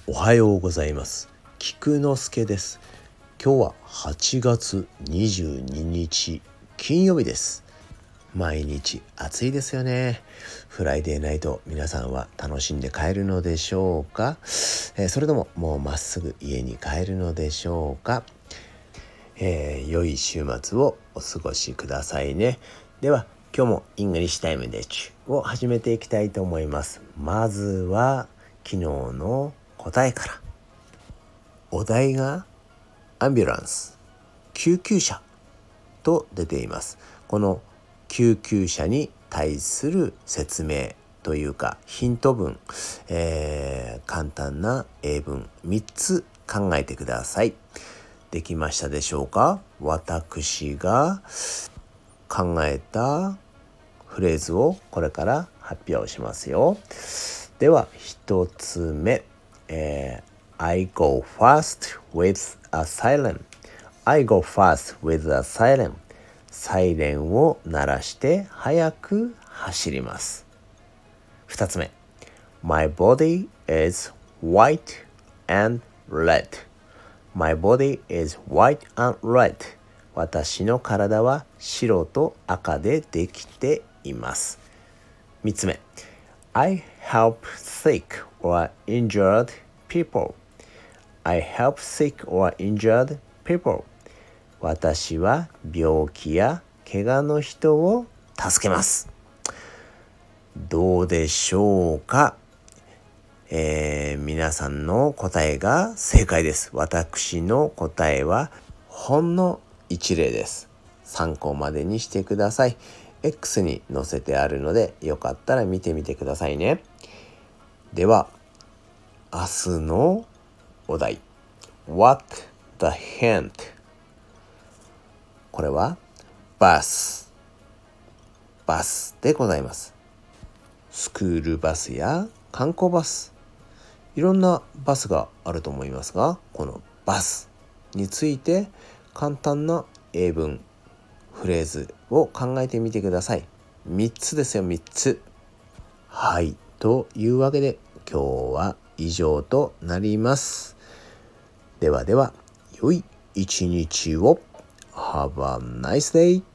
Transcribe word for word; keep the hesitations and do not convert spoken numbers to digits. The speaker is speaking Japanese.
おはようございます。菊之助です。今日ははちがつにじゅうににち金曜日です。毎日暑いですよね。フライデーナイト、皆さんは楽しんで帰るのでしょうか、えー、それとももうまっすぐ家に帰るのでしょうか、えー、良い週末をお過ごしくださいね。では今日もイングリッシュタイムデッチを始めていきたいと思います。まずは昨日の答えから。お題がアンビュランス、救急車と出ています。この救急車に対する説明というかヒント文、えー、簡単な英文みっつ考えてください。できましたでしょうか？私が考えたフレーズをこれから発表しますよ。では一つ目、えー、I go fast with a siren. I go fast with a siren. サイレンを鳴らして速く走ります。二つ目、My body is white and red. My body is white and red. 私の体は白と赤でできています。三つ目、I help sick or injured people. I help sick or injured people. 私は病気や怪我の人を助けます。どうでしょうか？えー、皆さんの答えが正解です。私の答えはほんの一例です。参考までにしてください。X に載せてあるのでよかったら見てみてくださいね。では明日のお題 What the hint。 これはバスバスでございます。スクールバスや観光バス、いろんなバスがあると思いますが、このバスについて簡単な英文フレーズを考えてみてください。みっつですよ、みっつ。はい、というわけで今日は以上となります。ではでは、良い一日を。Have a nice day!